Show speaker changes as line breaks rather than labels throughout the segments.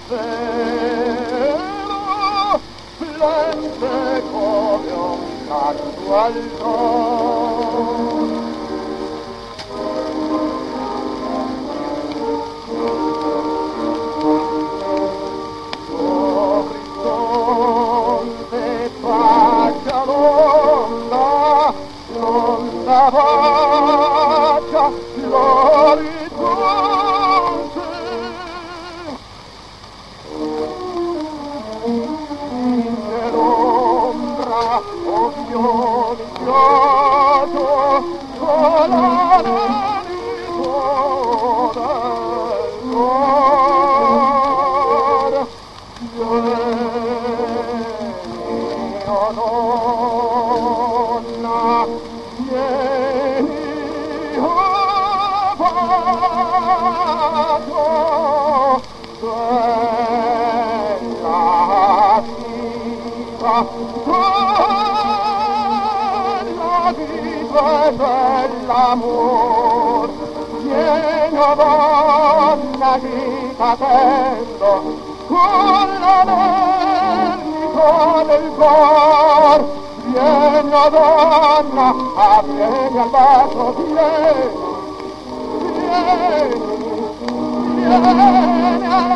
cielo splende come un canto al sol. L'orizzonte bacia l'onda, l'onda bacia l'orizzonte. Nell'ombra occhio di ghiaccio volano di cuore del cuore. Vieni, o donna, vieni, o bacio, bella vita e bell'amor. Vieni, o donna, che t'attendo, con l'anellico del cor. Vieni, o donna, vieni al bacio, vieni, vieni, vieni al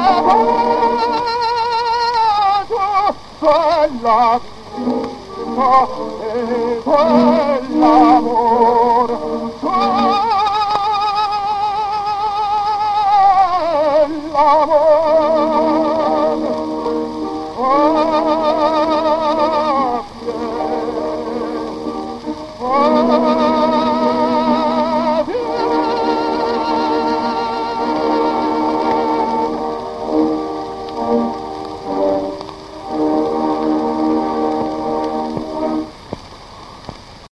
bacio, bella vita e bell'amor. Bell'amor.